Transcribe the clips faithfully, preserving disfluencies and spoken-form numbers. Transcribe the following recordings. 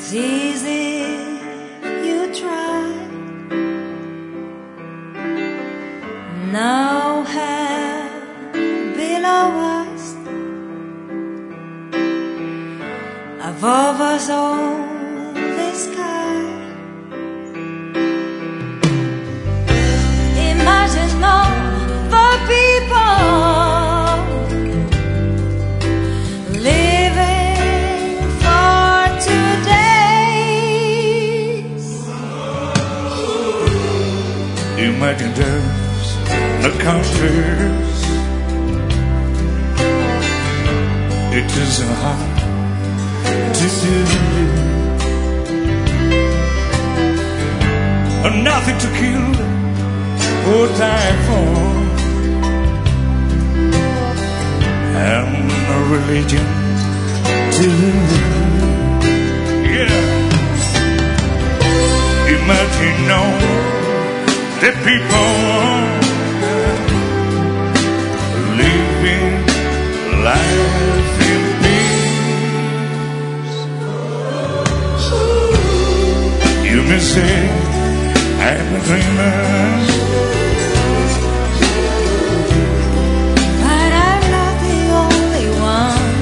It's easy if you try. No hell below us, above us all the sky. Imagine all the people living for today. Imagine there's no countries. It isn't hard to do. And nothing to kill or die for, and no religion to yeah. Imagine all the people living life in peace. You may say I'm a dreamer, but I'm not the only one.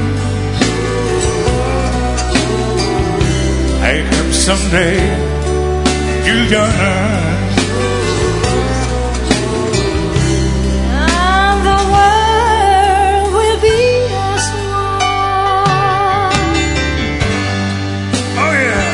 I hope someday you'll join us. And the world will be as one. Oh yeah.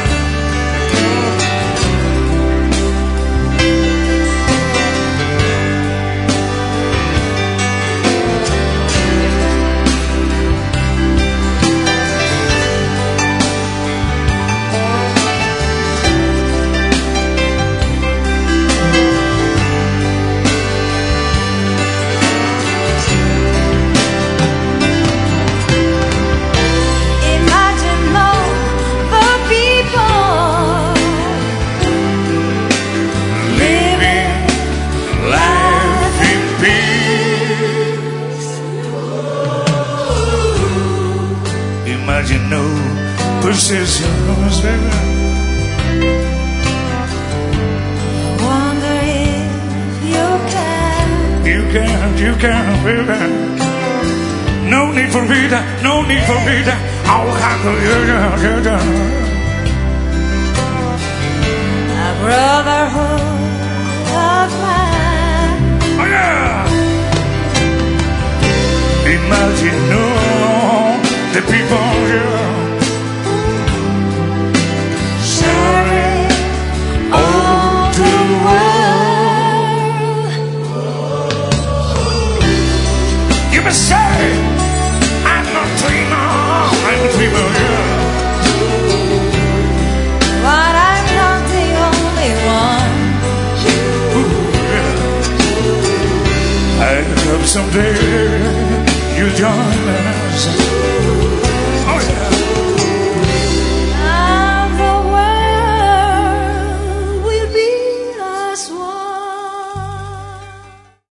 Imagine all the people Living life in peace. Imagine no possessions, baby. wonder if you can. You can, you can, baby. No need for vida, no need for vida. I'll handle you, you, you. A brotherhood of man. Oh yeah. Imagine no the people, yeah. Sharing all the world. You must say, I'm a dreamer, I'm a dreamer, yeah. But I'm not the only one. Ooh, yeah. I hope someday you'll join us.